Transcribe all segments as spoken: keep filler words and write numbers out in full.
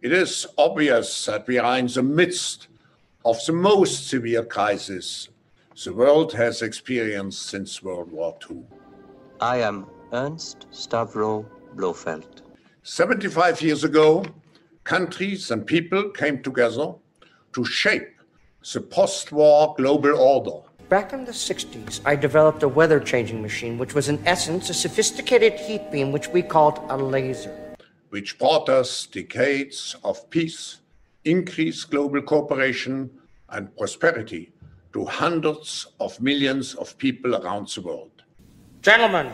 It is obvious that we are in the midst of the most severe crisis the world has experienced since World War Two. I am Ernst Stavro Blofeld. seventy-five years ago, countries and people came together to shape the post-war global order. Back in the sixties, I developed a weather-changing machine, which was in essence a sophisticated heat beam, which we called a laser. Which brought us decades of peace, increased global cooperation, and prosperity to hundreds of millions of people around the world. Gentlemen,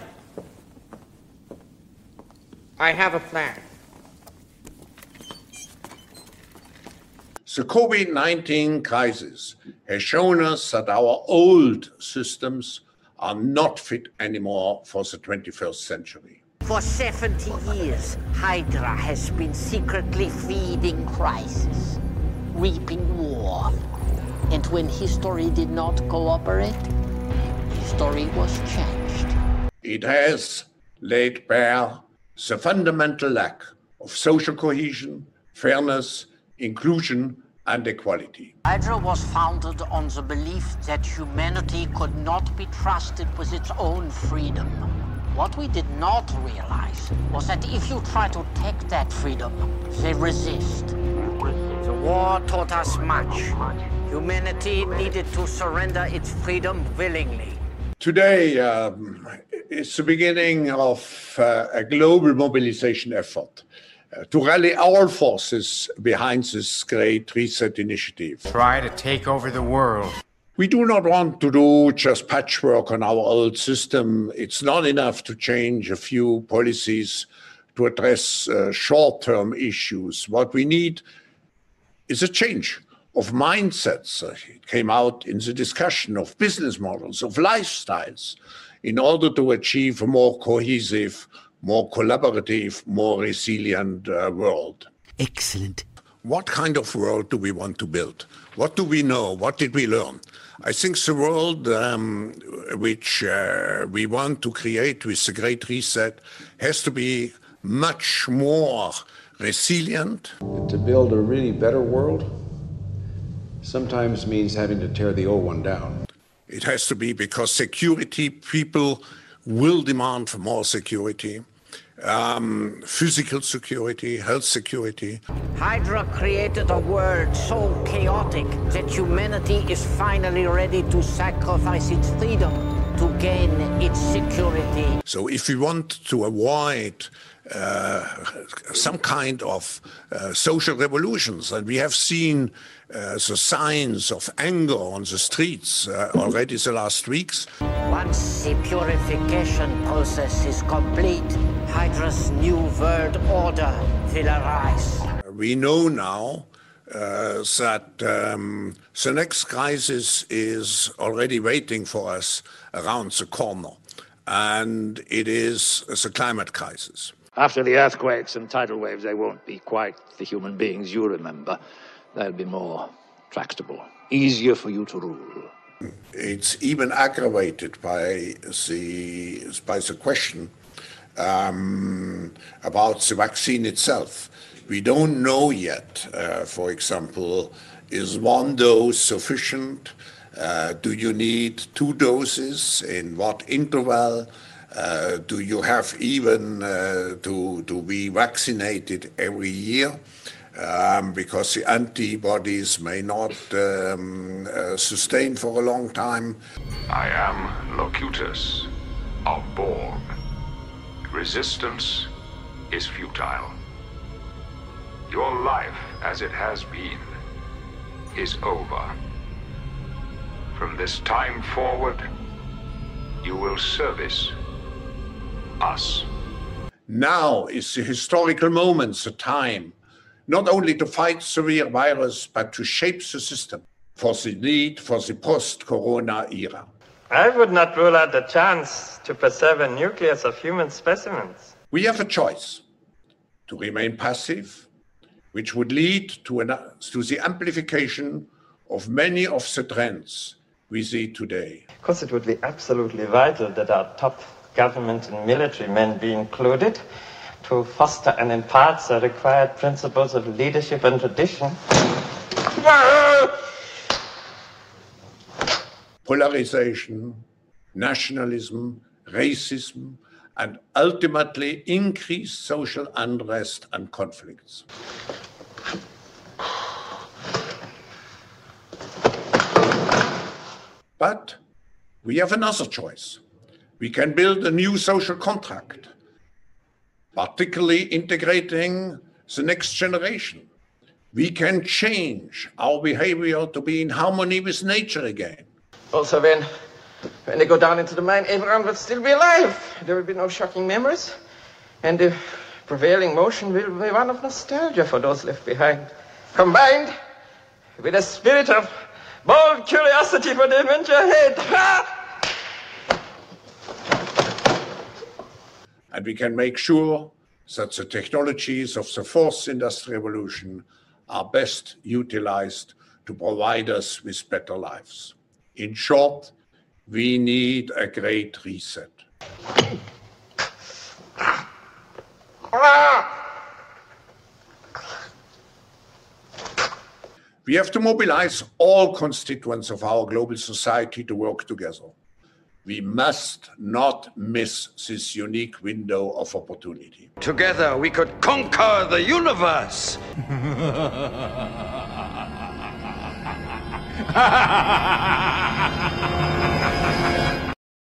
I have a plan. The COVID nineteen crisis has shown us that our old systems are not fit anymore for the twenty-first century. For seventy years, Hydra has been secretly feeding crisis, reaping war. And when history did not cooperate, history was changed. It has laid bare the fundamental lack of social cohesion, fairness, inclusion, and equality. Hydra was founded on the belief that humanity could not be trusted with its own freedom. What we did not realize was that if you try to take that freedom, they resist. The war taught us much. Humanity needed to surrender its freedom willingly. Today um, is the beginning of uh, a global mobilization effort uh, to rally all forces behind this Great Reset initiative. Try to take over the world. We do not want to do just patchwork on our old system. It's not enough to change a few policies to address uh, short-term issues. What we need is a change of mindsets. It came out in the discussion of business models, of lifestyles, in order to achieve a more cohesive, more collaborative, more resilient uh, world. Excellent. What kind of world do we want to build? What do we know? What did we learn? I think the world um, which uh, we want to create with the Great Reset has to be much more resilient. To build a really better world sometimes means having to tear the old one down. It has to be because security, people will demand for more security, um, physical security, health security. Hydra created a world so chaotic that humanity is finally ready to sacrifice its freedom to gain its security. So if we want to avoid uh, some kind of uh, social revolutions, and we have seen uh, the signs of anger on the streets uh, already the last weeks. Once the purification process is complete, Hydra's new world order will arise. We know now uh, that um, the next crisis is already waiting for us around the corner, and it is the climate crisis. After the earthquakes and tidal waves, they won't be quite the human beings you remember. They'll be more tractable, easier for you to rule. It's even aggravated by the, by the question um, about the vaccine itself. We don't know yet, uh, for example, is one dose sufficient? Uh, do you need two doses? In what interval? Uh, do you have even uh, to, to be vaccinated every year? Um, because the antibodies may not um, uh, sustain for a long time. I am Locutus of Borg. Resistance is futile. Your life, as it has been, is over. From this time forward, you will service us. Now is the historical moment, the time, not only to fight severe virus, but to shape the system for the need for the post-corona era. I would not rule out the chance to preserve a nucleus of human specimens. We have a choice to remain passive, which would lead to, an, to the amplification of many of the trends we see today. Of course, it would be absolutely vital that our top government and military men be included, to foster and impart the required principles of leadership and tradition. Polarization, nationalism, racism, and ultimately increased social unrest and conflicts. But we have another choice. We can build a new social contract, particularly integrating the next generation. We can change our behavior to be in harmony with nature again. Also, when, when they go down into the mine, everyone will still be alive. There will be no shocking memories. And the prevailing motion will be one of nostalgia for those left behind, combined with a spirit of bold curiosity for the adventure ahead. And we can make sure that the technologies of the fourth industrial revolution are best utilized to provide us with better lives. In short, we need a great reset. We have to mobilize all constituents of our global society to work together. We must not miss this unique window of opportunity. Together we could conquer the universe! Ha ha ha ha ha!